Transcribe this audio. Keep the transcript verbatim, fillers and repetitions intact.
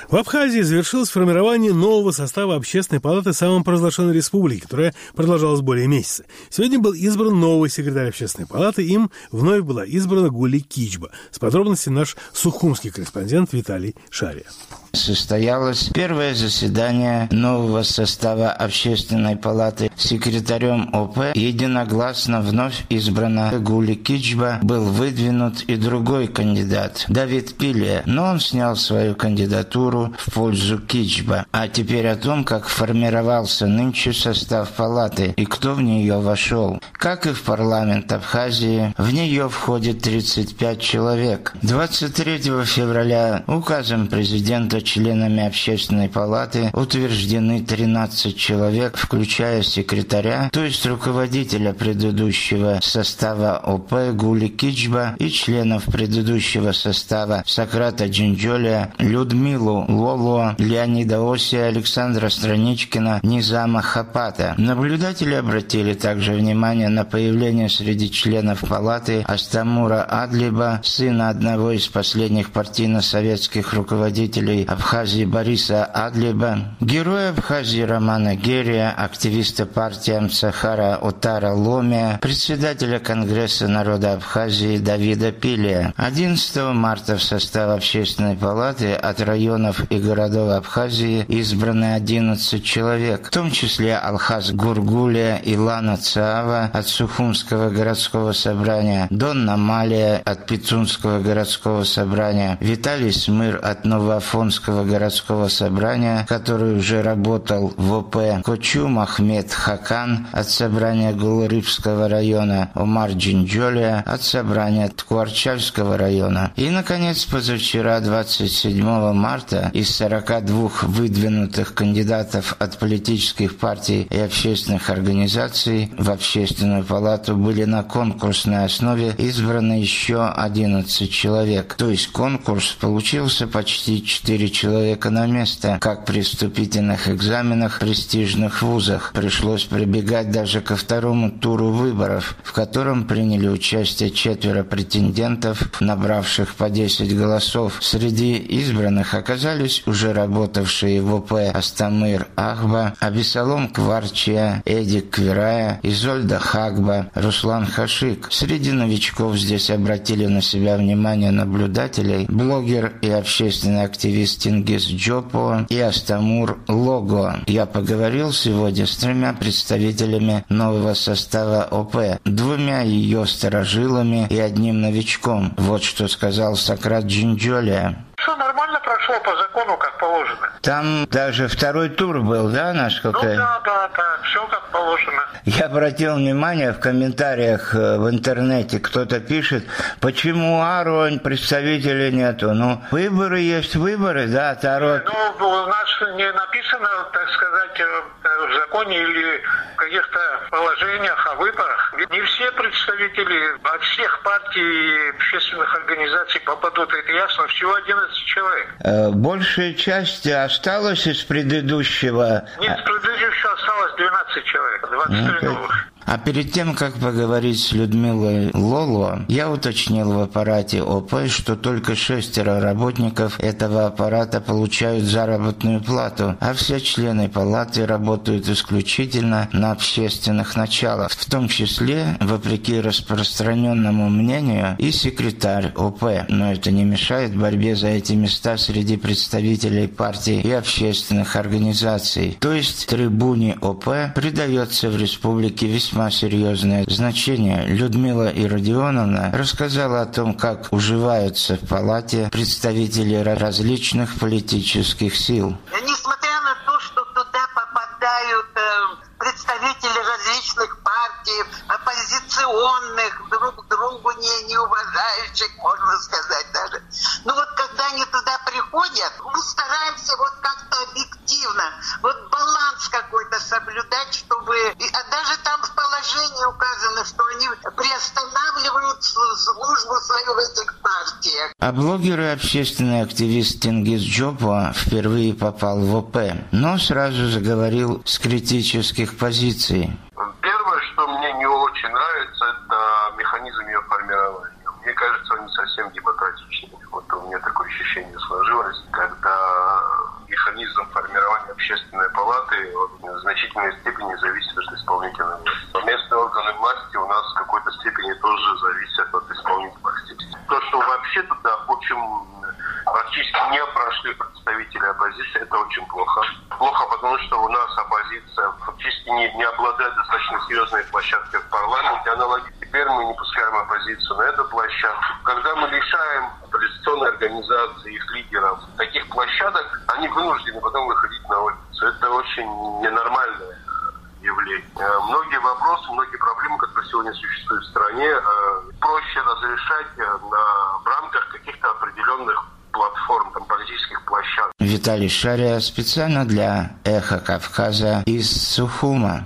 В Абхазии завершилось формирование нового состава Общественной палаты самопровозглашенной республики, которая продолжалась более месяца. Сегодня был избран новый секретарь Общественной палаты, им вновь была избрана Гули Кичба. С подробностями наш сухумский корреспондент Виталий Шария. Состоялось первое заседание нового состава Общественной палаты. Секретарем ОП единогласно вновь избрана Гули Кичба. Был выдвинут и другой кандидат, Давид Пилия, но он снял свою кандидатуру в пользу Кичба. А теперь о том, как формировался нынче состав палаты и кто в нее вошел. Как и в парламент Абхазии, в нее входит тридцать пять человек. двадцать третьего февраля указом президента членами Общественной палаты утверждены тринадцать человек, включая секретаря, то есть руководителя предыдущего состава ОП Гули Кичба и членов предыдущего состава Сократа Джинджолия, Людмилу Лоло, Леонида Осия, Александра Страничкина, Низама Хапата. Наблюдатели обратили также внимание на появление среди членов палаты Астамура Адлиба, сына одного из последних партийно-советских руководителей Абхазии Бориса Адлиба, героя Абхазии Романа Герия, активиста партии Амцахара Отара Ломия, председателя Конгресса народа Абхазии Давида Пилия. одиннадцатого марта в состав Общественной палаты от районов и городов Абхазии избраны одиннадцать человек, в том числе Алхаз Гургулия и Лана Цаава от Сухумского городского собрания, Донна Малия от Пицунского городского собрания, Виталий Смыр от Новоафонского городского собрания, который уже работал в ОП, Кочу Махмед Хакан от собрания Гулрыбского района, Омар Джинджолия от собрания Ткуарчальского района. И, наконец, позавчера, двадцать седьмого марта, из сорока двух выдвинутых кандидатов от политических партий и общественных организаций в Общественную палату были на конкурсной основе избраны еще одиннадцать человек. То есть конкурс получился почти четыре человека на место, как при вступительных экзаменах в престижных вузах. Пришлось прибегать даже ко второму туру выборов, в котором приняли участие четверо претендентов, набравших по десять голосов. Среди избранных оказались уже работавшие в ОП Астамыр Ахба, Абисалом Кварчия, Эдик Квирая, Изольда Хагба, Руслан Хашик. Среди новичков здесь обратили на себя внимание наблюдателей блогер и общественный активист Тенгиз Джопо и Астамур Лого. Я поговорил сегодня с тремя представителями нового состава ОП, двумя ее старожилами и одним новичком. Вот что сказал Сократ Джинджолия. Все нормально прошло по закону, как положено. Там даже второй тур был, да, насколько? Ну да, да, да, все как положено. Я обратил внимание, в комментариях в интернете кто-то пишет, почему АРО представителей нету. Ну, выборы есть выборы, да, Тарот. Ну, у нас не написано, так сказать, в законе или в каких-то положениях о выборах. Ведь не все представители от всех партий и общественных организаций попадут, это ясно, всего одиннадцать человек. Большая часть осталась из предыдущего? Нет, из предыдущего осталось двенадцать человек, двадцать три новых. А перед тем, как поговорить с Людмилой Лоло, я уточнил в аппарате ОП, что только шестеро работников этого аппарата получают заработную плату, а все члены палаты работают исключительно на общественных началах, в том числе, вопреки распространенному мнению, и секретарь ОП. Но это не мешает борьбе за эти места среди представителей партий и общественных организаций. То есть трибуне ОП придается в республике весьма серьезное значение. Людмила Иродионовна рассказала о том, как уживаются в палате представители различных политических сил. Несмотря на то, что туда попадают э, представители различных партий, оппозиционных, друг другу не, не уважающих, можно сказать даже. Но вот когда они туда приходят, мы стараемся вот как-то объективно, вот баланс какой-то соблюдать, чтобы... А даже там в положении указано, что они приостанавливают службу свою в этих партиях. А блогер и общественный активист Тенгиз Джопо впервые попал в ОП, но сразу заговорил с критических позиций. Первое, что мне не очень нравится, это механизм ее формирования. Мне кажется, он не совсем демократичный. Вот у меня такое ощущение сложилось, когда формирование общественной палаты в значительной степени зависит от исполнительной власти. Местные органы власти у нас в какой-то степени тоже зависят от исполнительной власти. То, что вообще туда очень практически не прошли представители оппозиции, это очень плохо. Плохо, потому что у нас оппозиция фактически не, не обладает достаточно серьезной площадкой в парламенте. Аналогично теперь мы не пускаем оппозицию на эту площадку. Когда мы лишаем оппозиционные организации, их лидеров таких площадок, они вынуждены потом выходить на улицу. Это очень ненормальное явление. Многие вопросы, многие проблемы, которые сегодня существуют в стране, проще разрешать на, в рамках каких-то определенных платформ, там, политических площадок. Виталий Шария специально для «Эхо Кавказа» из Сухума.